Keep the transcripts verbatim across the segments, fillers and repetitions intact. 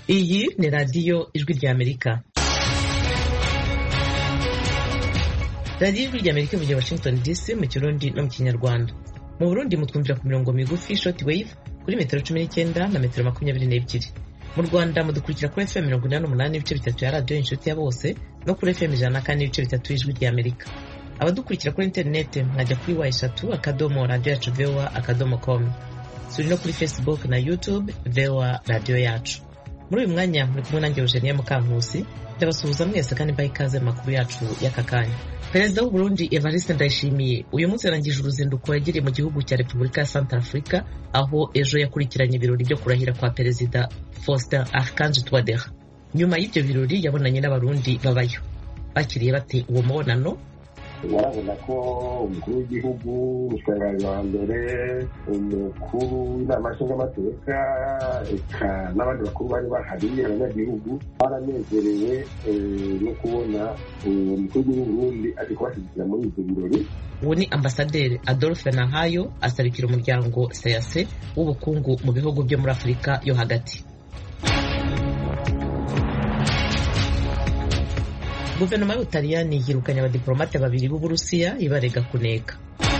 Iyi ni radiyo ijwi ry'Amerika. Radiyo ijwi ry'Amerika ivugira Washington D C mu Kirundi no mu Kinyarwanda. Mu Burundi mutwumvira ku mirongo migufi short wave kuri metero cumi n'icyenda na metero makumyabiri n'ebyiri. Mu Rwanda mudukurikira kuri F M mirongo inani n'umunani n'ibice bitatu ya radiyo inshuti ya bose no kuri F M ijana na kane n'ibice bitatu y'ijwi ry'Amerika. Abadukurikira kuri interineti mwajya kuri wa eshatu akadomo radiyo yacu V O A akadomo com. Turi no kuri Facebook na YouTube V O A radiyo yacu. Muri uyu mwanya muri kumwe nanjye Eugenia Mukankusi ndabasuhuza mwese kandi mbaye ikaze mu makuru yacu y'aka kanya. Perezida w'u Burundi Evariste Ndayishimiye uyu munsi yarangije uruzinduko yagiriye mu gihugu cya Repubulika ya Centrafrica aho ejo yakurikiranye ibirori byo kurahira kwa Perezida Faustin Archange Touadera. Nyuma y'ibyo birori yabonanye n'abarundi babayo. Bakiriye bate uwo mubonano? Urabona ko umukuru w'igihugu umushikiranganji wa mbere umukuru w'inama nshingamateka eka n'abandi bakuru bari bahari abanyagihugu baranezerewe no kubona umukuru w'Uburundi ari kubashyigikira muri ibyo birori. Uwo ni Ambasaderi Adolphe Nahayo asabikira umuryango C A C w'ubukungu mu bihugu byo muri Afurika yo hagati. Guverinoma y'Ubutaliyani yirukanye abadiplomate babiri b'Uburusiya ibarega kuneka.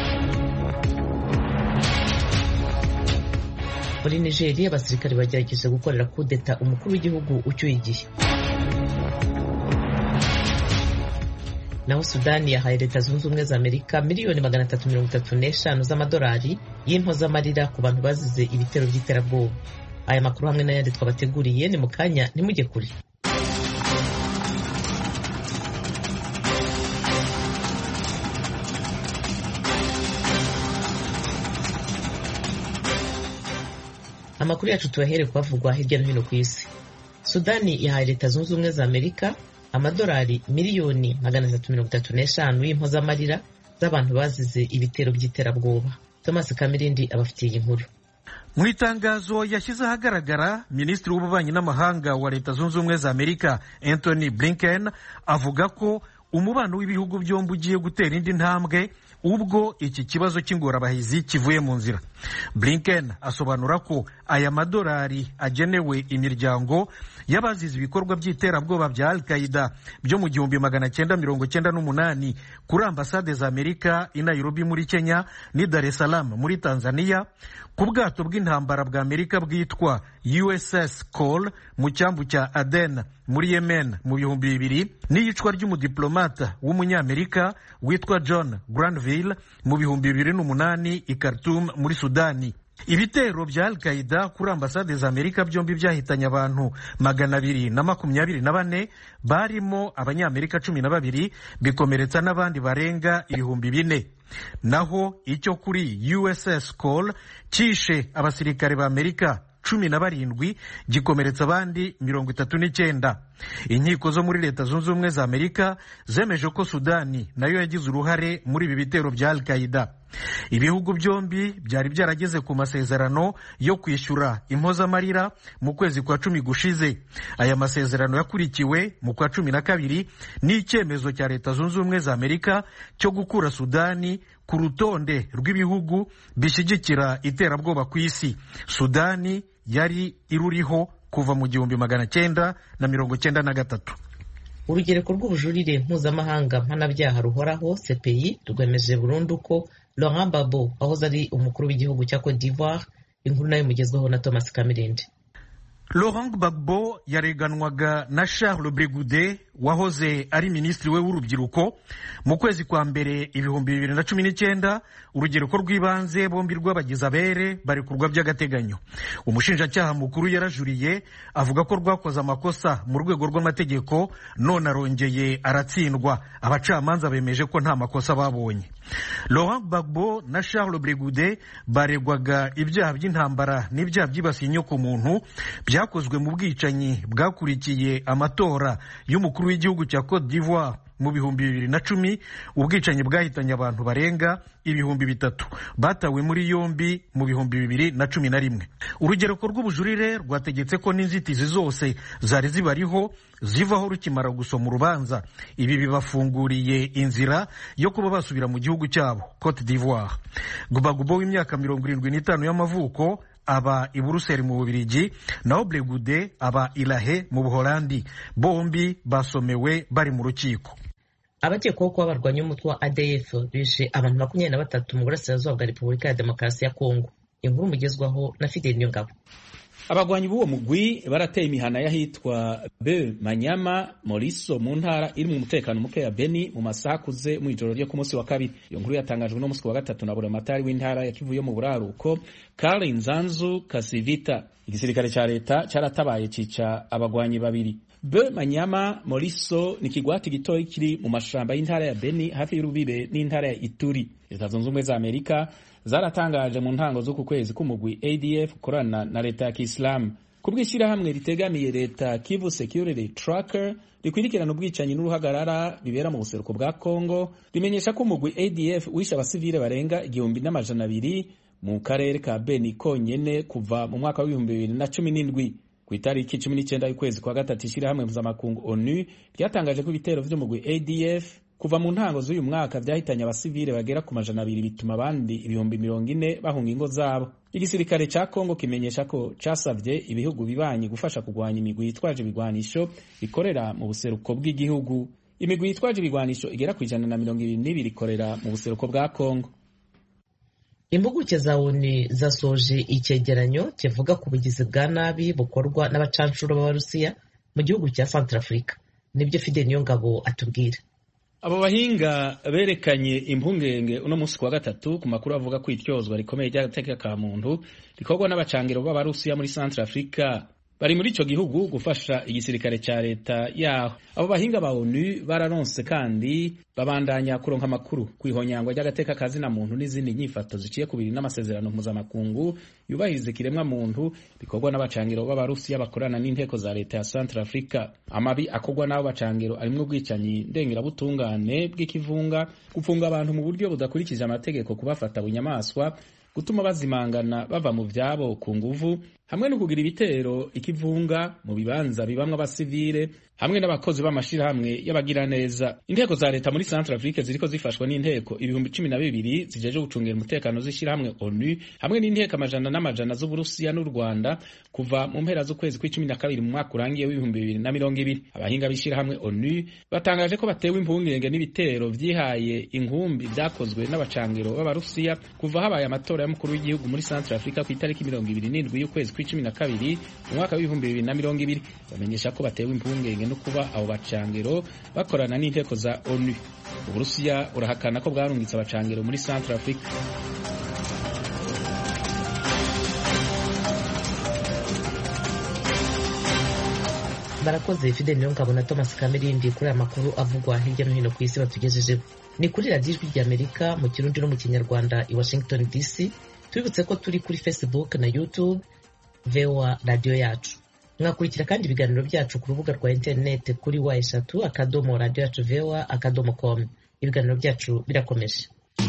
Muri Nigeria abasirikari bagerageje gukorera kudeta umukuru w'igihugu ucyuye igihe. Naho Sudani yahaye Leta Zunze Ubumwe za Amerika miliyoni magana atatu mirongo itatu n'eshanu z'amadolari y'impozamarira ku bantu bazize ibitero by'iterabwoba. Aya makuru hamwe n'ayandi twabateguriye ni mu kanya ntimujye kure. Amakuru yacu tubahere kubavugwa hirya no hino ku isi. Sudani yahaye Leta Zunze Ubumwe za Amerika amadolari miliyoni magana atatu mirongo itatu n'eshanu y'impozamarira z'abantu bazize ibitero by'iterabwoba. Thomas Kamirindi abafitiye inkuru. Mu itangazo yashyize ahagaragara, Minisitiri w'Ububanyi n'Amahanga wa Leta Zunze Ubumwe za Amerika Anthony Blinken avuga ko umubano w'ibihugu byombi ugiye gutera indi ntambwe ubwo iki kibazo cy'ingorabahizi kivuye mu nzira. Blinken asobanura ko aya madolari agenewe imiryango y'abazize ibikorwa by'iterabwoba bya Al-Qaeda byo mu gihumbi magana cyenda mirongo cyenda n'umunani kuri ambasade za Amerika i Nairobi muri Kenya ni Dar es Salaam muri Tanzania, ku bwato bw'intambara bwa Amerika bwitwa U S S Cole mu cyambu cya Aden muri Yemen mu bihumbi bibiri, n'iyicwa ry'umudiplomata w'umunyamerika witwa John Granville mu bihumbi bibiri n'umunani i Khartoum muri Sudani. Ibitero bya Al-Qaeda kuri ambasade za Amerika byombi byahitanye abantu magana abiri na makumyabiri na bane barimo abanyamerika cumi na babiri, bikomeretsa n'abandi barenga ibihumbi bine. Naho icyo kuri U S S Cole cyishe abasirikare ba Amerika cumi na barindwi gikomeretsa abandi mirongo itatu n'icyenda. Inkiko zo muri Leta Zunze Ubumwe za Amerika zemeje ko Sudani nayo yagize uruhare muri ibi bitero bya Al-Qaeda. Ibihugu byombi byari byarageze ku masezerano yo kwishyura impozamarira mu kwezi kwa cumi gushize. Aya masezerano yakurikiwe mu kwa cumi na kabiri n'icyemezo cya Leta Zunze Ubumwe za Amerika cyo gukura Sudani ku rutonde rw'ibihugu bishyigikira iterabwoba ku isi. Sudani yari iruriho kuva mu gihumbi magana cyenda na mirongo cyenda na gatatu. Urugereko rw'ubujurire mpuzamahanga mpanabyaha ruhoraho C P I rwemeje burundu ko Laurent Gbagbo ahoze ari umukuru w'igihugu cya Cote d'Ivoire. Inkuru nayo mugezweho na Thomas Kamirindi. Laurent Gbagbo yareganwaga na Charles Bregude wahoze ari minisitiri we w'urubyiruko mu kwezi kwa mbere ibihumbi bibiri na cumi n'icyenda. Urugereko rw'ibanze bombi rw'abagize abere barekurwa by'agateganyo. Umushinjacyaha mukuru yarajuriye avuga ko rwakoze amakosa mu rwego rw'amategeko, none arongeye aratsindwa. Abacamanza bemeje ko nta makosa babonye. Laurent Gbagbo na Charles Bregude baregwaga ibyaha by'intambara n'ibyaha byibasiye inyoko muntu byakozwe mu bwicanyi bwakurikiye amatora y'umukuru w'igihugu cya Cote d'Ivoire mu bihumbi bibiri na cumi. Ubwicanyi bwahitanye abantu barenga ibihumbi bitatu, batawe muri yombi mu bihumbi bibiri na cumi na rimwe. Urugereko rw'ubujurire rwategetse ko n'inzitizi zose zari zibariho zivaho rukimara gusoma urubanza. Ibi bibafunguriye inzira yo kuba basubira mu gihugu cyabo Cote d'Ivoire. Gbagbo w'imyaka mirongo irindwi n'itanu y'amavuko aba i Buruseli mu Bubiligi naho Blegude aba i La Haye mu Buholandi. Bombi basomewe bari mu rukiko. Abakekwaho kuba barwanya umutwe wa A D F bishe abantu makumyabiri na batatu mu burasirazuba bwa Repubulika ya Demokarasi ya Kongo. Inkuru mugezwaho na Fidel Niyongabo. Abagwanyi b'uwo mugwi barateye imihana y'ahitwa Be Manyama Moriso mu ntara iri mu mutekano muke ya Beni mu masaha akuze mu ijoro ryo ku munsi wa kabiri. Iyo nkuru yatangajwe no munsi wa gatatu na buramatari w'intara ya Kivu yo mu buraruko Karl Nzanzu Kasivita. Igisirikare ca leta caratabaye cica abagwanyi babiri. Be Manyama Moriso ni kigwati gitoyi kiri mu mashamba y'intara ya Beni hafi y'urubibe n'intara ya Ituri. Leta zunze ubumwe za Amerika zaratangaje mu ntango z'uku kwezi k'umugwi A D F korana na leta ya Kiislamu. Kubwishira hamwe ritegamiye leta Kivu Security Tracker rikwirikirana ubwicanyi n'uruhagarara bibera mu buseruko bwa Kongo rimenyesha ko umugwi A D F wisha abasivile barenga igihumbi n'amajana abiri mu karere ka Beni konyene kuva mu mwaka wa ibihumbi bibiri na cumi n'indwi. Ku itariki cumi n'icyenda y'ukwezi kwa gatatu ishira hamwe mpuzamakungu O N U ryatangaje ko ibitero vy'umugwi A D F kuva mu ntango z'uyu mwaka vyahitanye abasivile bagera ku majana abiri bituma abandi ibihumbi mirongo ine bahunga ingo zabo. Igisirikare ca Kongo kimenyesha ko casavye ibihugu bibanyi gufasha kugwanya imigwi yitwaje ibigwanisho ikorera mu buseruko bw'igihugu. Imigwi yitwaje ibigwanisho igera ku ijana na mirongo ibiri n'ibiri ikorera mu buseruko bwa Kongo. Impuguke za O N U zasoje icegeranyo kivuga ku bugizi bwa nabi bukorwa n'abacancuro b'Abarusiya mu gihugu cya Centrafrica. Nibyo Fidel Niyongabo atubwira. Abo bahinga berekanye impungenge uno munsi kwa gatatu ku makuru avuga ko ityozwa rikomeye ry'agateka ka muntu rikorwa n'abacangiro b'Abarusiya muri Centrafrica bari muri ico gihugu gufasha igisirikare ca leta yaho. Abo bahinga ba O N U bararonse kandi babandanya kuronka amakuru kwihonyangwa ry'agateka kazi na muntu n'izindi nyifato ziciye kubiri n'amasezerano mpuzamakungu yubahiriza kiremwa muntu bikorwa n'abacangiro b'Abarusiya bakorana n'inteko za leta ya Centrafrica. Amabi akorwa n'abo bacangiro arimwo ubwicanyi ndengerabutungane bw'ikivunga, gufunga abantu mu buryo budakurikije amategeko, kubafata bunyamaswa, gutuma bazimangana bava mu vyabo ku nguvu, hamwe no kugira ibitero ikivunga mu bibanza bibamwe abasivile hamwe n'abakozi b'amashirahamwe y'abagira neza. Inteko za leta muri Centrafrique ziriko zifashwa n'inteko ibihumbi cumi na bibiri zijeje gucungera umutekano z'ishirahamwe O N U hamwe n'inteko amajana n'amajana z'Uburusiya n'u Rwanda kuva mu mpera z'ukwezi kw'icumi na kabiri mu mwaka urangiye w'ibihumbi bibiri na mirongo ibiri. Abahinga b'ishirahamwe O N U batangaje ko batewe impungenge n'ibitero vyihaye inkumbi vyakozwe n'abacangiro b'Abarusiya kuva habaye amatora y'umukuru w'igihugu muri Centrafrica ku itariki mirongo ibiri n'indwi y'ukwezi kw'icumi na kabiri mu mwaka w'ibihumbi bibiri na mirongo ibiri. Bamenyesha ko batewe impungenge no kuba abo bacangiro bakorana n'inteko za O N U. Uburusiya urahakana ko bwarungitse abacangiro muri Centrafrica. Barakoze Fidel Niyongabo na Thomas Kamerindi kuri aya makuru avugwa hirya no hino ku isi batugejejeho. Ni kuri radiyo ijwi ry'Amerika mu Kirundi no mu Kinyarwanda i Washington D C. Tubibutse ko turi kuri Facebook na YouTube V O A radiyo yacu. Mwakurikira kandi ibiganiro byacu ku rubuga rwa internet kuri wa eshatu akadomo radio yacu V O A akadomo com. Ibiganiro byacu birakomeje.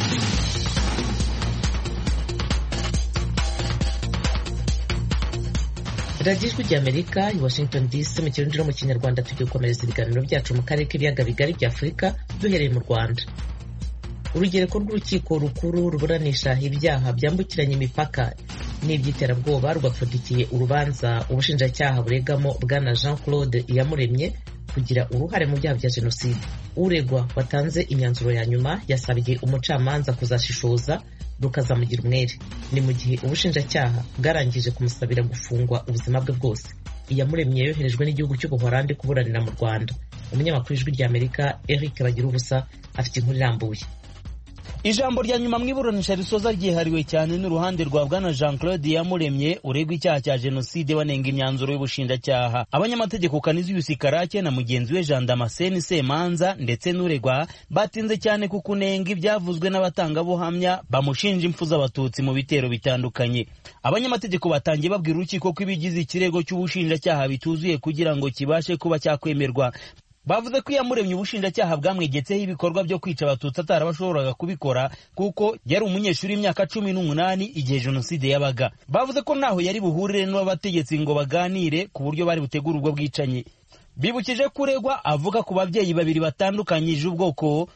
radiyo ijwi ry'Amerika i Washington D C mu Kirundi no mu Kinyarwanda tugiye gukomereza ibiganiro byacu mu karere k'ibiyaga bigari bya Afurika duhereye mu Rwanda. Urugereko rw'urukiko rukuru ruburanisha ibyaha byambukiranya imipaka n'iby'iterabwoba rwapfundikiye urubanza ubushinjacyaha buregamo bwana Jean Claude Iyamuremye kugira uruhare mu byaha bya jenoside. Uregwa watanze imyanzuro ya nyuma yasabye umucamanza kuzashishoza rukazamugira umwere. Ni mu gihe ubushinjacyaha bwarangije kumusabira gufungwa ubuzima bwe bwose. Iyamuremye yoherejwe n'igihugu cy'Ubuholandi kuburanira mu Rwanda. Umunyamakuru w'ijwi ry'Amerika Eric Bagirubusa afite inkuru irambuye. Ijambo rya nyuma mwiburanisha risoza ryihariwe cyane n'uruhande rwa bwana Jean Claude Iyamuremye uregwa icyaha cya jenoside banenga imyanzuro y'ubushinjacyaha. Abanyamategeko Canisius Karake na mugenzi we Jean Damascene Semanza ndetse n'uregwa batinze cyane ku kunenga ibyavuzwe n'abatangabuhamya bamushinja impfu z'abatutsi mu bitero bitandukanye. Abanyamategeko batangiye babwira urukiko ko ibigize ikirego cy'ubushinjacyaha bituzuye kugira ngo kibashe kuba cyakwemerwa. Bavuze ko Iyamuremye ubushinjacyaha bwamwegetseho ibikorwa byo kwica abatutsi atarabashoboraga kubikora kuko yari umunyeshuri w'imyaka cumi n'umunani igihe jenoside yabaga. Bavuze ko naho yari buhurire n'abategetsi ngo baganire ku buryo bari butegura ubwo bwicanyi. Bibukije kuregwa avuga ku babyeyi babiri batandukanyije ubwoko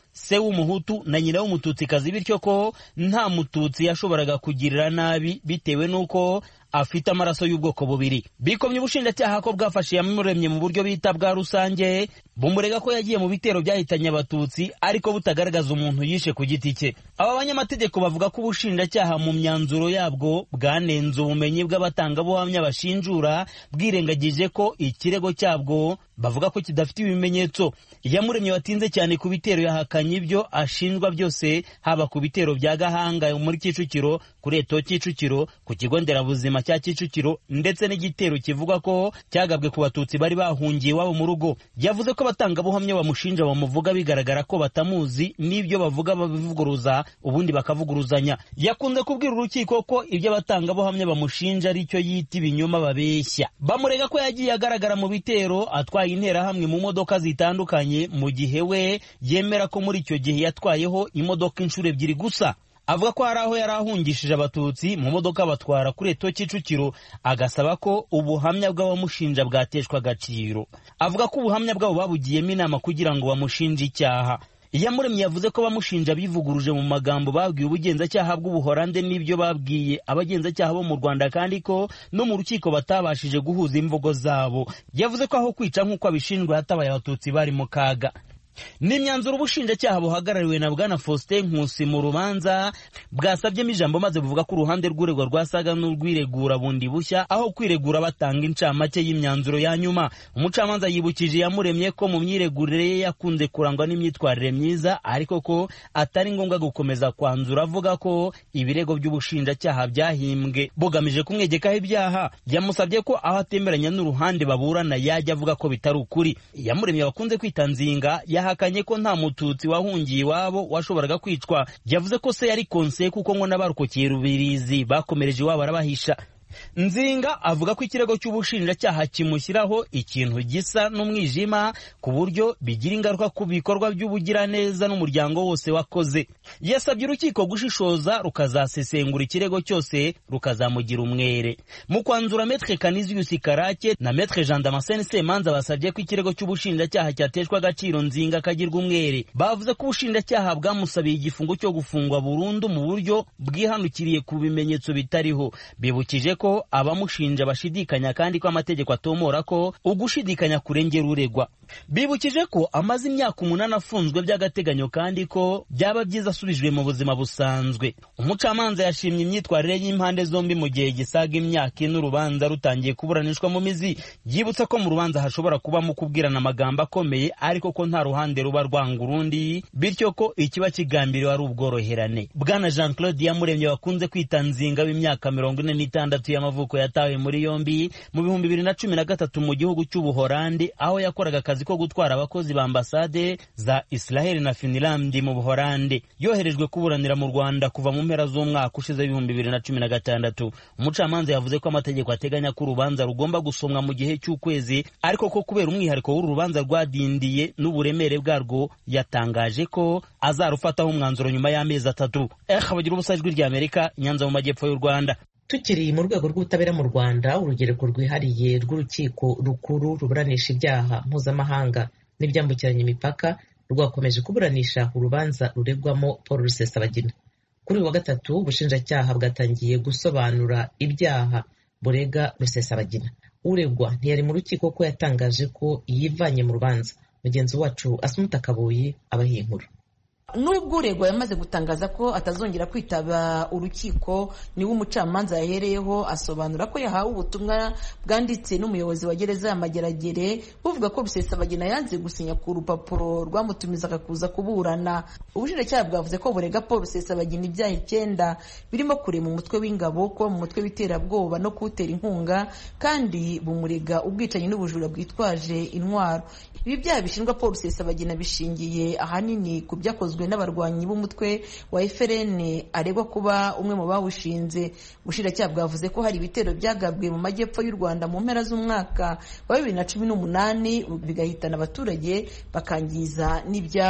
se w'umuhutu na nyina w'umututsikazi, bityo ko nta mututsi yashoboraga kugirira nabi bitewe n'uko afite amaraso y'ubwoko bubiri. Bikomye ubushinjacyaha ko bwafashe Iyamuremye mu buryo bita bwa rusange, bumurega ko yagiye mu bitero byahitanye abatutsi ariko butagaragaza umuntu yishe ku giti cye. Aba banyamategeko bavuga ko ubushinjacyaha mu myanzuro yabwo bwanenze ubumenyi bw'abatangabuhamya bashinjura, bwirengagije ko ikirego cyabwo bavuga ko kidafite ibimenyetso. Iyamuremye watinze cyane ku bitero yahakanye ibyo ashinjwa byose, haba ku bitero bya Gahanga muri Kicukiro, kuri Eto Kicukiro, ku kigo nderabuzima cya Kicukiro, ndetse n'igitero kivuga ko cyagabwe ku batutsi bari bahungiye iwabo mu rugo. Yavuze ko abatangabuhamya bamushinja bamuvuga bigaragara ko batamuzi, n'ibyo bavuga babivuguruza ubundi bakavuguruzanya. Yakunze kubwira urukiko ko ibyo abatangabuhamya bamushinja ari cyo yita ibinyoma babeshya. Bamurega ko yagiye agaragara mu bitero atwaye interahamwe mu modoka zitandukanye, mu gihe we yemera ko muri icyo gihe yatwayeho imodoka inshuro ebyiri gusa. Avuga ko hari aho yari ahungishije abatutsi mu modoka batwara kuri Eto Kicukiro, agasaba ko ubuhamya bw'abamushinja bwateshwa agaciro. Avuga ko ubuhamya bwabo babugiyemo inama kugira ngo bamushinje icyaha. Iyamuremye yavuze ko bamushinja bivuguruje mu magambo babwiye ubugenzacyaha bw'Ubuholande n'ibyo babwiye abagenzacyaha bo mu Rwanda, kandi ko no mu rukiko batabashije guhuza imvugo zabo. Yavuze ko aho kwica nk'uko abishinjwa hatabaye abatutsi bari mu kaga. N'imyanzuro ubushinjacyaha buhagarariwe na Bwana Faustin Nkusi mu rubanza bwasabyemo ijambo maze buvuga ko uruhande rw'uregwa rwasaga n'urwiregura bundi bushya, aho kwiregura batanga incamake y'imyanzuro ya nyuma. Umucamanza yibukije Iyamuremye ko mu myiregurire ye yakunze kurangwa n'imyitwarire myiza, ariko ko atari ngombwa gukomeza kwanzura, avuga ko ibirego by'ubushinjacyaha byahimbwe bugamije kumwegekaho ibyaha. Yamusabye ko aho atemeranya n'uruhande baburana yajya avuga ko bitari ukuri. Iyamuremye bakunze kwita Nzinga yahakanye ko nta mututsi wahungiye iwabo washoboraga kwicwa. Yavuze ko se yari konse kuko ngo n'abarokokeye Rubirizi bakomereje iwabo arabahisha. Nzinga avuga ko ikirego cy'ubushinjacyaha kimushyiraho ikintu gisa n'umwijima ku buryo bigira ingaruka ku bikorwa by'ubugiraneza n'umuryango wose wakoze. Yasabye urukiko gushishoza rukazasesengura ikirego cyose rukazamugira umwere. Mu kwanzura Maître Canisius Karake na Maître Jean Damascene Semanza basabye ko ikirego cy'ubushinjacyaha cyateshwa agaciro, Nzinga kagirwa umwere. Bavuze ko ubushinjacyaha bwamusabiye igifungo cyo gufungwa burundu mu buryo bwihanukiriye ku bimenyetso bitariho. Bibukije ko abamushinja bashidikanya kandi ko amategeko atomora ko ugushidikanya kurengera uregwa. Bibukije ko amaze imyaka umunani afunzwe by'agateganyo kandi ko byaba byiza asubijwe mu buzima busanzwe. Umucamanza yashimye imyitwarire y'impande zombi mu gihe gisaga imyaka ine urubanza rutangiye kuburanishwa mu mizi. Yibutsa ko mu rubanza hashobora kubamo kubwirana amagambo akomeye, ariko ko nta ruhande ruba rwanga urundi, bityo ko ikiba kigambiriwe ari ubworoherane. Bwana Jean Claude Iyamuremye wakunze kwita Nzinga w'imyaka mirongo ine n'itandatu y'amavuko yatawe muri yombi mu bihumbi bibiri na cumi na gatatu mu gihugu cy'Ubuholandi, aho yakoraga akazi ko gutwara abakozi ba ambasade za Israel na Finland mu Buholandi. Yoherejwe kuburanira mu Rwanda kuva mu mpera z'umwaka ushize ibihumbi bibiri na cumi na gatandatu. Umucamanza yavuze ko amategeko ateganya ko urubanza rugomba gusomwa mu gihe cy'ukwezi, ariko ko kubera umwihariko w'uru rubanza rwadindiye n'uburemere bwarwo yatangaje ko azarufataho umwanzuro nyuma y'amezi atatu. Eh, bagira ubusa ijwi ry'Amerika, Nyanza mu majyepfo y'u Rwanda. Tukiri mu rwego rw'ubutabera mu Rwanda, urugereko rwihariye rw'urukiko rukuru ruburanisha ibyaha mpuzamahanga n'ibyambukiranya imipaka rwakomeje kuburanisha urubanza ruregwamo Paul Rusesabagina. Kuri uyu wa gatatu ubushinjacyaha bwatangiye gusobanura ibyaha burega Rusesabagina. Uregwa ntiyari mu rukiko ko yatangaje ko yivanye mu rubanza. Mugenzi wacu Asumuta Kabuyi abahiye inkuru. Nubwo uregwa yamaze gutangaza ko atazongera kwitaba urukiko, niwe umucamanza yahereyeho asobanura ko yahawe ubutumwa bwanditse n'umuyobozi wa gereza ya Mageragere buvuga ko Rusesabagina yanze gusinya ku rupapuro rwamutumizaga kuza kuburana. Ubushinjacyaha bwavuze ko burega Paul Rusesabagina ibyaha icyenda birimo kurema umutwe w'ingabo, kuba mu mutwe w'iterabwoba no kuwutera inkunga, kandi bumurega ubwicanyi n'ubujura bwitwaje intwaro. Ibi byaha bishinjwa Paul Rusesabagina bishingiye ahanini ku byakozwe n'abarwanyi b'umutwe wa F R N aregwa kuba umwe mu bawushinze. Ubushinjacyaha bwavuze ko hari ibitero byagabwe mu majyepfo y'u Rwanda mu mpera z'umwaka wa bibiri na cumi n'umunani bigahitana abaturage bakangiza n'ibyabo.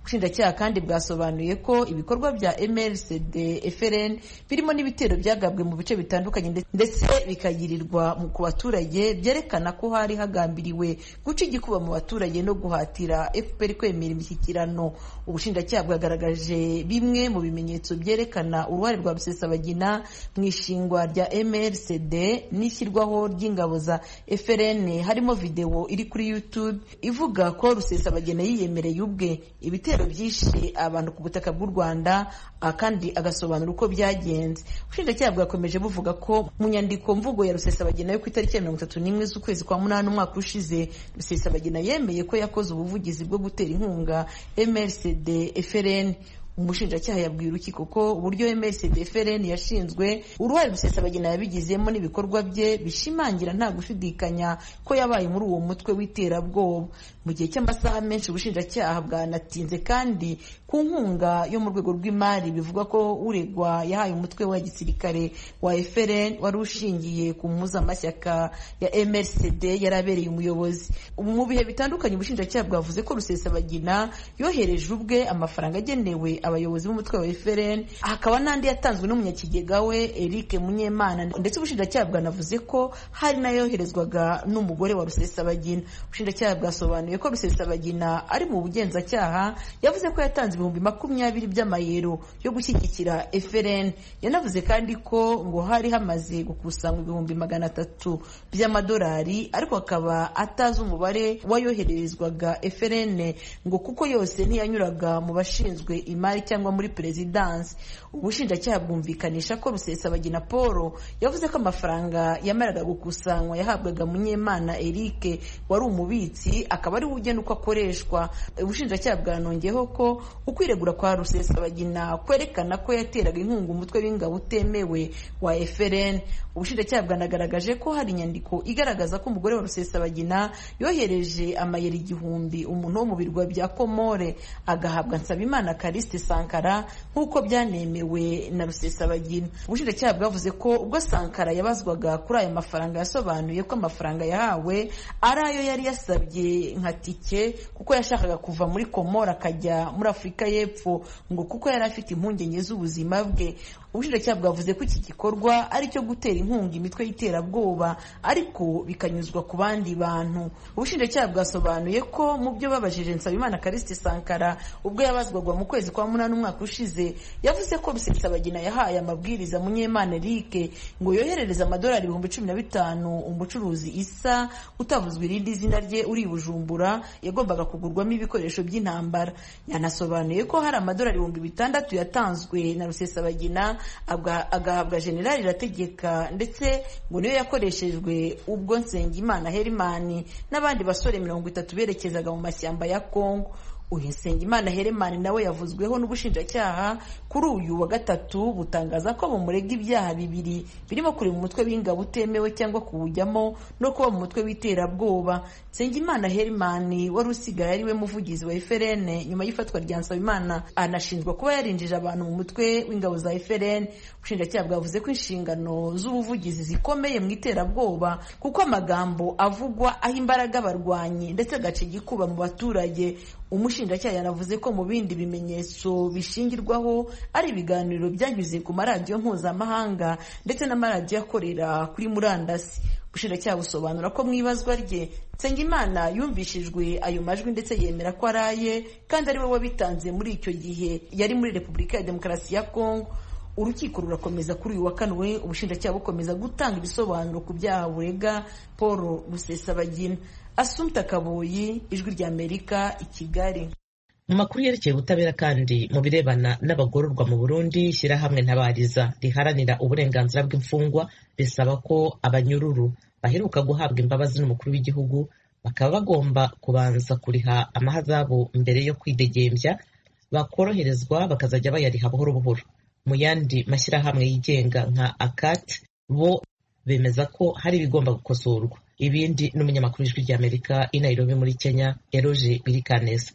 ubushinjacyaha kandi bwasobanuye ko ibikorwa bya M R C D F R N birimo n'ibitero byagabwe mu bice bitandukanye ndetse bikagirirwa ku baturage byerekana ko hari hagambiriwe guca igikuba mu baturage no guhatira F P R kwemera imishyikirano. Ubushinjacyaha bwagaragaje bimwe mu bimenyetso byerekana uruhare rwa Rusesabagina mu ishingwa rya M R C D n'ishyirwaho ry'ingabo za F R N, harimo video iri kuri YouTube ivuga ko Rusesabagina yiyemereye ubwe ibitero byishe abantu ku butaka bw'u Rwanda kandi agasobanura uko byagenze. Ubushinjacyaha bwakomeje buvuga ko mu nyandiko mvugo ya Rusesabagina yo ku itariki ya mirongo itatu n'imwe z'ukwezi kwa munani umwaka ushize, Rusesabagina yemeye ko yakoze ubuvugizi bwo gutera inkunga M R C D F R N. Umushinjacyaha yabwiye urukiko ko uburyo M R C D F R N yashinzwe uruhare Rusesabagina yabigizemo n'ibikorwa bye bishimangira nta gushidikanya ko yabaye muri uwo mutwe w'iterabwoba. Mu gihe cy'amasaha menshi ubushinjacyaha bwanatinze kandi ku nkunga yo mu rwego rw'imari bivugwa ko uregwa yahaye umutwe wa gisirikare wa F R N wari ushingiye ku mpuzamashyaka ya M R C D yarabereye umuyobozi. Mu bihe bitandukanye ubushinjacyaha bwavuze ko Rusesabagina yohereje ubwe amafaranga agenewe abayobozi b'umutwe wa F R N, hakaba n'andi yatanzwe n'umunyakigega we Eric Munyemana, ndetse ubushinjacyaha bwanavuze ko hari nayoherezwaga n'umugore wa Rusesabagina. Ubushinjacyaha bwasobanuye ko Rusesabagina ari mu bugenzacyaha yavuze ko yatanze ibihumbi makumyabiri by'amayero yo gushyigikira F R N. Yanavuze kandi ko ngo hari hamaze gukusanywa ibihumbi magana atatu by'amadolari, ariko akaba atazi umubare wayohererezwaga F R N ngo kuko yose ntiyanyuraga mu bashinzwe imari cyangwa muri perezidansi. Ubushinjacyaha bwumvikanisha ko Rusesabagina Paul yavuze ko amafaranga yamaraga gukusanywa yahabwaga Munyemana Eric wari umubitsi, akaba ari ugena uko akoreshwa. Ubushinjacyaha bwanongeyeho ko ukwiregura kwa Rusesabagina kwerekana ko yateraga inkunga umutwe w'ingabo utemewe wa F R N. Ubushinjacyaha bwanagaragaje ko hari inyandiko igaragaza ko umugore wa Rusesabagina yohereje amayeri igihumbi umuntu wo mu birwa bya Komore agahabwa Nsabimana Kariste Sankara nk'uko byanemewe na Rusesabagina. Ubushinjacyaha bwavuze ko ubwo Sankara yabazwaga kuri aya mafaranga yasobanuye ko amafaranga yahawe ari ayo yari yasabye nka tike kuko yashakaga kuva muri Komora akajya muri Afurika y'Epfo, ngo kuko yari afite impungenge z'ubuzima bwe. Ubushinjacyaha bwavuze ko iki gikorwa ari cyo gutera inkunga imitwe y'iterabwoba ariko bikanyuzwa ku bandi bantu. Ubushinjacyaha bwasobanuye ko mu byo babajije Nsabimana Kariste Sankara ubwo yabazwaga mu kwezi kwa munani umwaka ushize, yavuze ko Rusesabagina yahaye amabwiriza Munyemana Eric ngo yoherereze amadolari ibihumbi cumi na bitanu umucuruzi Isa utavuzwe irindi zina rye uri Bujumbura yagombaga kugurwamo ibikoresho by'intambara. Yanasobanuye ko hari amadolari ibihumbi bitandatu yatanzwe na Rusesabagina agahabwa Generali Irategeka, ndetse ngo niyo yakoreshejwe ubwo Nsengimana Herman n'abandi basore mirongo itatu berekezaga mu mashyamba ya Kongo. Uyu Nsengimana Herman nawe yavuzweho n'ubushinjacyaha kuri uyu wa gatatu butangaza ko bamurega ibyaha bibiri birimo kuri mu mutwe w'ingabo utemewe cyangwa kuwujyamo no kuba mu mutwe w'iterabwoba. Nsengimana Herman wari usigaye ari we muvugizi wa F R N nyuma y'ifatwa rya Nsabimana anashinjwa kuba yarinjije abantu mu mutwe w'ingabo za F R N. Ubushinjacyaha bwavuze ko inshingano z'ubuvugizi zikomeye mu iterabwoba kuko amagambo avugwa aho imbaraga abarwanyi ndetse agaca igikuba mu baturage. Umushinjacyaha yanavuze ko mu bindi bimenyetso bishingirwaho ari ibiganiro byanyuze ku maradiyo mpuzamahanga ndetse n'amaradiyo akorera kuri murandasi. Ubushinjacyaha busobanura ko mu ibazwa rye Nsengimana yumvishijwe ayo majwi ndetse yemera ko araye kandi ari we wabitanze muri icyo gihe yari muri Repubulika ya Demokarasi ya Kongo. Urukiko rurakomeza kuri uyu wa kane ubushinjacyaha bukomeza gutanga ibisobanuro ku byaha burega Paul Rusesabagina. Assumpta Kaboyi, Ijwi rya Amerika, i Kigali. Mu makuru yerekeye ubutabera kandi mu birebana n'abagororwa mu Burundi, ishyirahamwe Ntabariza riharanira uburenganzira bw'imfungwa risaba ko abanyururu baheruka guhabwa imbabazi n'umukuru w'igihugu bakaba bagomba kubanza kuriha amahazabu mbere yo kwidegembya, bakoroherezwa bakazajya bayariha buhoro buhoro. Mu yandi mashyirahamwe yigenga nka Akat bo bemeza ko hari ibigomba gukosorwa. Ibindi n'umunyamakuru w'Ijwi rya Amerika i Nairobi muri Kenya, Eroge Birikaneza.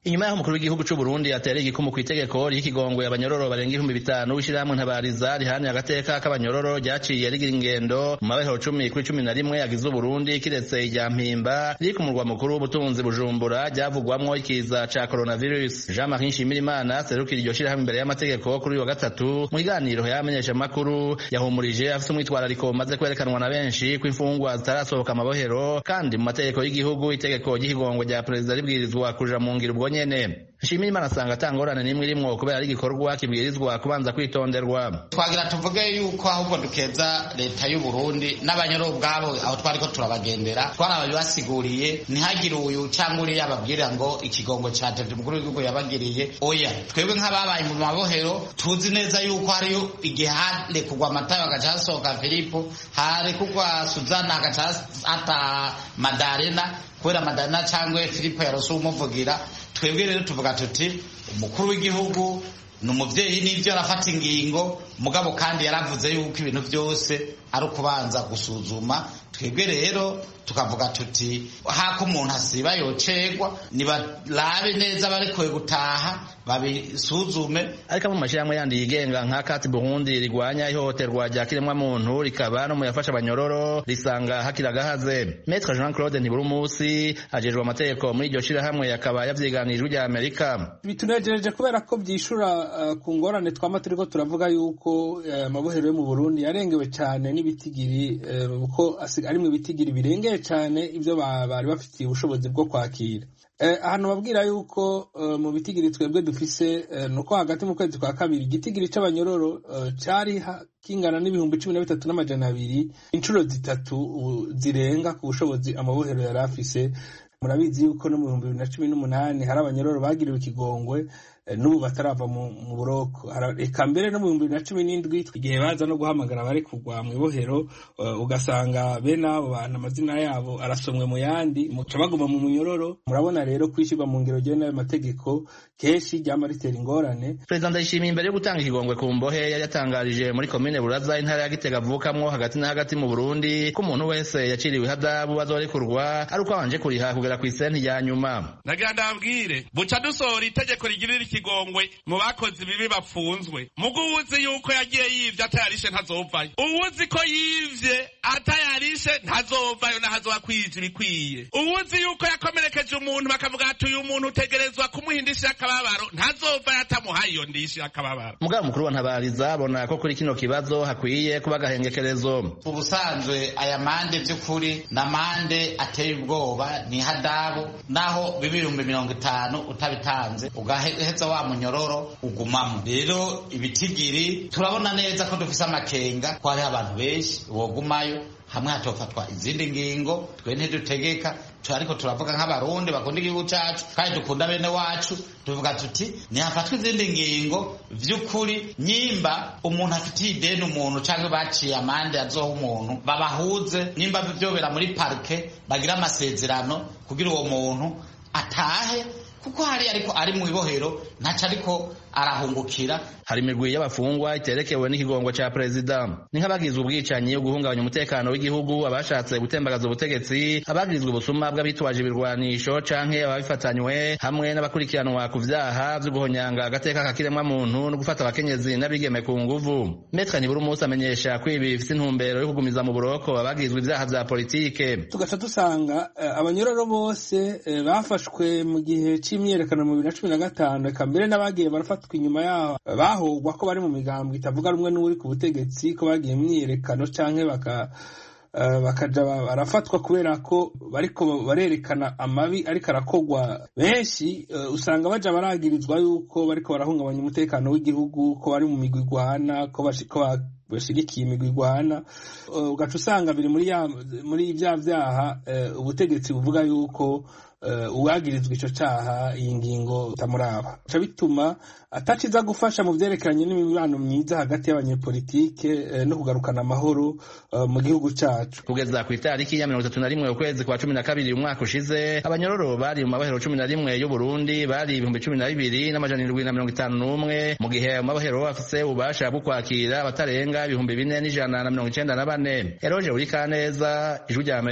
inyuma y'aho umukuru w'igihugu c'u Burundi atereye igikumu kw'itegeko ry'ikigongwe abanyororo barenga ibihumbi bitanu w'ishirahamwe ntabariza rihaniye agateka k'abanyororo ryaciye rigira ingendo mu mabohero cumi kuri cumi na rimwe yagize Uburundi kiretse irya Mpimba riri ku murwa mukuru w'ubutunzi Bujumbura ryavugwamwo ikiza ca coronavirus. Jean-Marie Nshimirimana serukira iryo shirahamwe imbere y'amategeko kuri uyu wa gatatu mu kiganiro yamenyesha makuru yahumurije afite umwitwarariko maze kwerekanwa na benshi ko imfungwa zitarasohoka amabohero kandi mu mategeko y'igihugu itegeko ry'ikigongwe rya perezida ribwirizwa kuja mu ngiro ubwo nyene. Nshimirimana asanga atangorane nimwe irimwo kubera ari igikorwa kibwirizwa kubanza kwitonderwa. Twagira tuvuge yuko ahubwo dukeza leta y'u Burundi n'abanyoro ubwabo aho twariko turabagendera twarababibasiguriye ntihagire uyu cyangwa uri yababwira ngo ikigongo ca David mukuru w'igihugu yabagiriye oya twebwe nk'ababaye mu mabohero tuzi neza yuko hariyo igihande kugwa Matayo agaca hasohoka Filipo hari kugwa Suzana agaca ata Madarena kubera Madarena cyangwa Filipo yarose umuvugira. Twebwe rero tuvuga tuti umukuru w'igihugu n'umuvyeyi n'ivyo arafata ingingo mugabo kandi yaravuze yuko ibintu byose ari ukubanza gusuzuma. Twebwe rero tukavuga tuti hako umuntu asiba yocegwa nibarabe neza barikoye gutaha babisuzume. Ariko mu mashirahamwe yandi yigenga nka Kati Burundi rigwanya ihohoterwa rya kiremwa muntu rikaba no mu yafasha abanyororo risanga hakiragahaze. Maître Jean Claude Ntiburumusi ajejwe amategeko muri iryo shirahamwe yakaba yavyiganije rya Amerika. Bitunejereje kubera ko byishura uh, ku ngorane twama turiko turavuga yuko amabohero uh, yo mu Burundi yarengewe cyane n'ibitigiri uko uh, ari mu bitigiri birengeye cyane ibyo bari bafitiye ubushobozi bwo kwakira. Ahantu babwira yuko mu bitigiri twebwe dufise nuko hagati mu kwezi kwa kabiri igitigiri c'abanyororo cari kingana n'ibihumbi cumi na bitatu n'amajana abiri inshuro zitatu zirenga ku bushobozi amabohero yari afise. Murabizi yuko no mu bihumbi bibiri na cumi n'umunani hari abanyororo bagiriwe ikigongwe n'ubu batarava mu buroko. Eka mbere no mu bihumbi bibiri na cumi n'indwi igihe baza no guhamagara bari kugwa mu ibohero uh, ugasanga bene abo bantu amazina yabo arasomwe mu yandi muca baguma mu munyororo. Murabona rero kwishyirwa mu ngiro ryo n'ayo mategeko kenshi ryama ritera ingorane. Perezida Ndayishimiye imbere yo gutanga ikigongwe ku mbohe yari yatangarije muri komine Buraza intara ya Gitega avukamwo hagati na hagati mu Burundi ko umuntu wese yaciriwe ihadabu azorekurwa ari uko abanje kuriha kugera ku isenti ya nyuma. Nagira ndabwire buca dusohora itegeko rigirira ikigongwe mu bakozi bibi bafunzwe. Mugu uzi yuko yagiye yivye atayarishe ntazovayo. Uwuzi ko yivye atayarishe ntazovayo na hazoba kwije bikwiye. Uwuzi yuko yakomerekeje umuntu bakavuga ati uyu muntu utegerezwa kumuhindisha akababaro ntazovayo atamuhaye iyo ndishi akababaro. Mugabo mukuru wa Ntabariza abona ko kuri kino kibazo hakwiye kuba gahengekerezo. Ubusanzwe aya mande by'ukuri na mande ateye ubwoba ni hadabu naho bibihumbi mirongo itanu utabitanze ugaheza wa munyororo ugumamo. Rero ibitigiri turabona neza ko dufise amakenga ko hari abantu benshi wogumayo hamwe hatofatwa izindi ngingo twe ntidutegeka ariko turavuga nk'abarundi bakunda igihugu cacu kandi dukunda bene wacu tuvuga tuti nihafatwa izindi ngingo vy'ukuri nyimba umuntu afitiye ideni umuntu canke baciye amande azoha umuntu babahuze nyimba vyobera muri parke bagira amasezerano kugira uwo muntu atahe kuko hari ariko ari mu ibohero ntaca ariko arahungukira. Hari imigwi y'abafungwa iterekewe n'ikigongwa ca perezida ni nk'abagizwe ubwicanyi yo guhungabanya umutekano w'igihugu, abashatse gutembagaza ubutegetsi, abagirizwe ubusuma bw'abitwaje ibirwanisho canke ababifatanywe, hamwe n'abakurikiranwa ku vyaha vyo guhonyanga agateka kakiremwa muntu no gufata abakenyezi n'abigeme ku nguvu. Maître Ntiburumusi amenyesha ko ibi bifise intumbero yo kugumiza mu buroko abagizwe ivyaha vya politike. Tugaca dusanga uh, abanyororo bose uh, bafashwe mu gihe c'imyerekano mu bibiri na cumi na gatanu eka mbere n'abagiye barafatwa inyuma yaho bahogwa ko bari mu migambwe itavuga rumwe n'uri ku butegetsi ko bagiye myiyerekano canke baka uh, bakaja barafatwa kubera ko bariko barerekana amabi ariko arakogwa. Benshi uh, usanga baja baragirizwa yuko bariko barahungabanya umutekano w'igihugu, ko bari mu migwi igwana, ko bashika bashigikiye imigwi igwana. Uh, ugaca usanga biri muri ya muri ivya vyaha uh, ubutegetsi buvuga yuko Uh, uwagirizwa ico caha iyi ngingo tamuraba ca bituma ataciza gufasha mu vyerekeranye n'imibano myiza hagati y'abanyepolitike uh, no kugarukana amahoro uh, mu gihugu cacu. Kugeza ku itariki ya mirongo itatu na rimwe ukwezi kwa cumi na kabiri umwaka ushize abanyororo bari mu mabohero cumi na rimwe y'u Burundi bari ibihumbi cumi na bibiri n'amajana indwi na mirongo itanu n'umwe mu gihe amabohero afise ububasha bwo kwakira abatarenga ibihumbi bine n'ijana na mirongo icenda na bane. Eroje Urikaneza, Ijwi rya Amerika.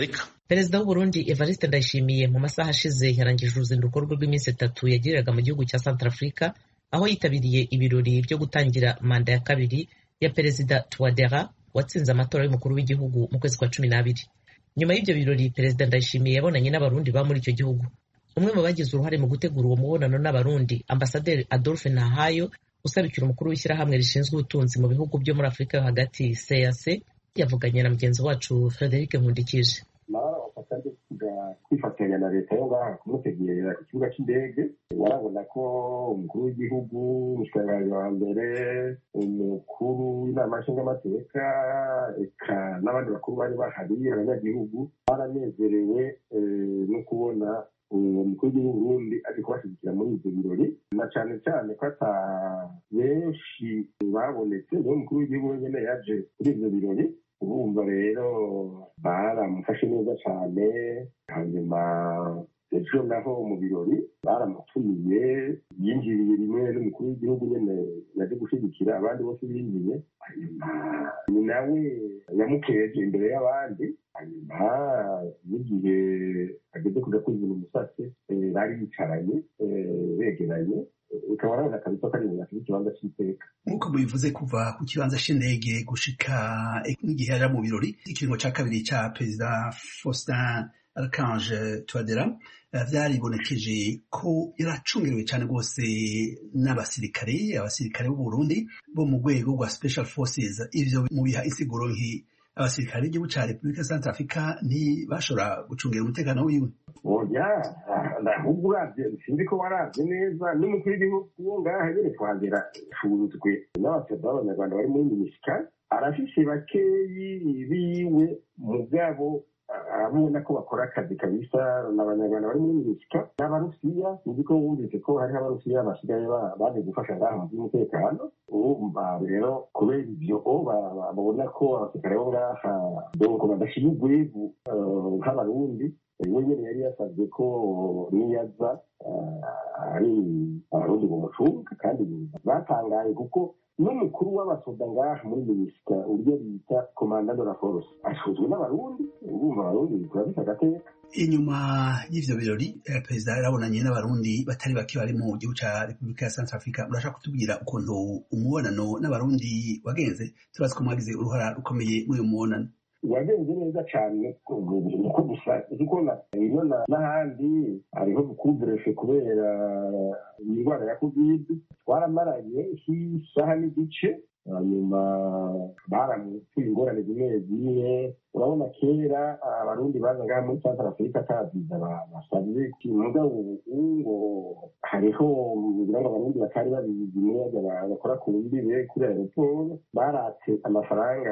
perezida w'u Burundi Evariste Ndayishimiye mu masaha ashize yarangije uruzinduko rwe rw'iminsi itatu yagiriraga mu gihugu cya Centrafrica aho yitabiriye ibirori byo gutangira manda ya kabiri ya perezida Touadera watsinze amatora y'umukuru w'igihugu mu kwezi kwa cumi n'abiri. Nyuma y'ibyo birori perezida Ndayishimiye yabonanye n'abarundi ba muri icyo gihugu. Umwe mu bagize uruhare mu gutegura uwo mubonano n'abarundi, ambasaderi Adolphe Nahayo usabikira umukuru w'ishyirahamwe rishinzwe ubutunzi mu bihugu byo muri Afurika yo hagati C A C, yavuganye na mugenzi wacu Frederic Nkundikije. Kwifatanya na leta yo ngaha kumutegera ku kibuga cy'indege, warabona ko umukuru w'igihugu, umushikiranganji wa mbere, umukuru w'inama nshingamateka eka n'abandi bakuru bari bahari, abanyagihugu baranezerewe no kubona umukuru w'igihugu Burundi ari kubashyigikira muri ibyo birori, na cyane cyane ko ata benshi babonetse, niyo umukuru w'igihugu wenyine yaje kuri ibyo birori. Urumva rero baramufashe neza cyane. Hanyuma ejo naho mu birori baramutumiye, yinjiriye rimwe n'umukuru w'igihugu nyine yaje gushyigikira, abandi bose binjiye. Hanyuma ni nawe yamukeje imbere y'abandi. Hanyuma n'igihe ageze kuja kwinjira umusatsi bari bicaranye begeranye, ukaba urabona kabisa ko ari ibintu afite ikibanza cy'iteka. Nk'uko mubivuze, kuva ku kibanza c'indege gushika n'igihe yaja mu birori, ikiringo ca kabiri ca perezida Faustin Archange Touadera vyaribonekeje ko yaracungerewe cane rwose n'abasirikare abasirikare b'u Burundi bo mu rwego rwa Special Forces. Ivyo mubiha insiguro nki abasirikare b'igihugu ca Repubulika ya Centrafrica ntibashobora gucungira umutekano wiwe? Oya, ahubwo uravye sinzi ko waravye neza n'umukuru w'igihugu wo ngaha nyene twagera funzwe n'abasoda b'abanyarwanda bari muri MINUSCA, arafise bakeyi biwe mugabo abona ko bakora akazi kabisa n'abanyarwanda bari muri MINUSCA n'abarusiya. Sinzi ko wumvise ko hariho abarusiya basigaye baje gufasha ngaha mu by'umutekano. Urumva rero kubera ivyo babona ko abasirikare bo ngaha donko badashira urwego nk'abarundi, wenyine yari yasabye ko niyaza ari abarundi bumucunga, kandi batangaye kuko n'umukuru w'abasoda ngaha muri MINUSCA uryo bita komanda de la force ashuzwe n'abarundi. Urumva abarundi turabisa agateka. Inyuma y'ivyo birori perezida yarabonanye n'abarundi batari bake bari mu gihugu ca Repubulika ya Centrafrica. Murashaka kutubwira ukuntu umubonano n'abarundi wagenze? Turazi ko mwagize uruhara rukomeye muri uyu mubonano. Wagenze neza cyane uko gusa kuko ino n'ahandi hariho kubureshe kubera indwara ya covid, twaramaranye isaha n'igice. Hanyuma baramutuye ingorane zimwe zimwe. Urabona kera abarundi baza ngaha muri Centrafrica ataviza basabye mugabo ngo hariho ngira ngo abarundi batari babizi neza bakora ku mbibe kuri aeroport, baratse amafaranga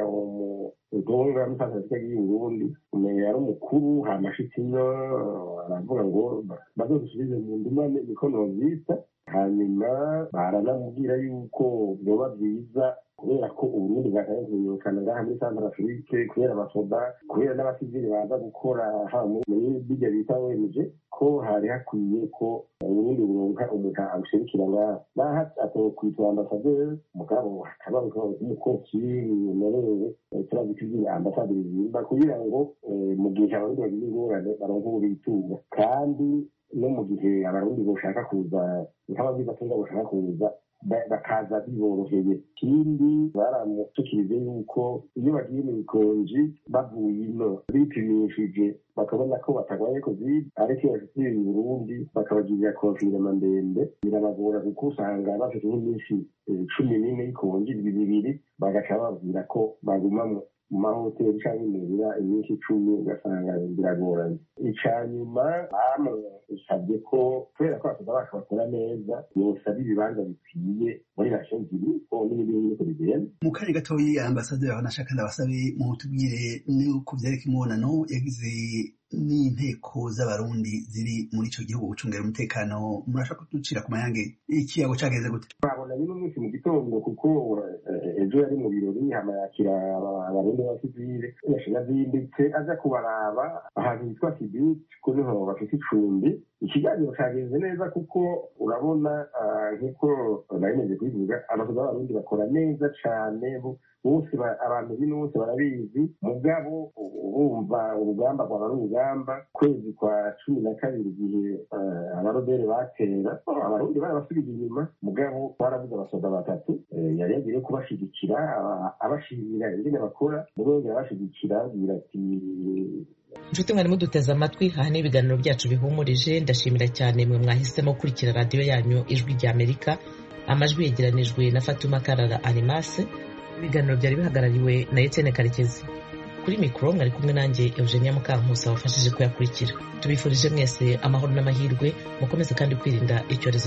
udonga muri Centrafrica y'u Burundi. Umenye yari umukuru hamashitino aravuga ngo bazodusubize mu ndumane niko visa. Hanyuma baranamubwira yuko byoba byiza kubera ko Uburundi bwakaye kumenyekana ngaha muri Centrafrique, kubera abasoda, kubera n'abasivili baza gukora muri bijya bita O N G, ko hari hakwiye ko Uburundi buronka umuntu abuserukira ngaha. Naho atokwitwa ambasaderi mugabo hakaba umukozi umerewe turazi kugira ambasaderi zimba, kugira ngo mu gihe abarundi bagira ingorane baronke uwo bitunga, kandi no mu gihe abarundi boshaka kuza nk'abagize atunga boshaka kuza bakaza biboroheye. Ikindi baramutukirije yuko iyo bagiye mu bikonji bavuye ino bipimishije bakabona ko batagwaye covid, ariko iyo bashitse mu Burundi bakabagirira konfinema ndende, birabagora kuko usanga bafite nk'iminsi cumi n'ine y'ikonji bibiri, bagaca bababwira ko baguma mu mahoteli cyangwa imibira iminsi icumi, ugasanga biragoranye. Ica nyuma bamusabye ko kubera ko abasoda bacu bakora neza yosaba ibibanza bikwiye muri Nations Unies ko n'ibindi n'uko bigenda. Mu kanya gatoyi ambasaderi nashaka ndabasabe mutubwire nuko vyereka imibonano yagize n'inteko z'abarundi ziri muri ico gihugu gucungera umutekano. Murashaka kuducira ku mayange ikiyago cageze gute? Babonanye n'umunsi mu gitondo kuko ejo yari mu birori hama yakira abarundi b'abasivile yashiga zimbitse aza kubaraba ahantu hitwa Kibiti ko niho bafite icumbi. Ikiganiro cagenze neza kuko urabona nk'uko narimeze kubivuga, abasoda b'abarundi bakora neza cane bose, abantu bino bose barabizi. Mugabo urumva urugamba rwaba ari rugamba kwezi kwa cumi na kabiri igihe abarobere batera abarundi barabasubije inyuma mugabo baravuze abasoda batatu yari yagiye kubashigikira abashimira ingene bakora mugabo yabashigikira agira ati inshuti mwari muduteze amatwi aha ni ibiganiro byacu bihumurije ndashimira cyane mwe mwahisemo gukurikira radiyo yanyu ijwi rya Amerika amajwi yegeranijwe na Fatuma Karara Animase ibiganiro byari bihagarariwe na Etienne Karekezi kuri mikoro mwari kumwe nanjye Eugenia Mukankusa wafashije kuyakurikira tubifurije mwese amahoro n'amahirwe mukomeze kandi kwirinda icyorezo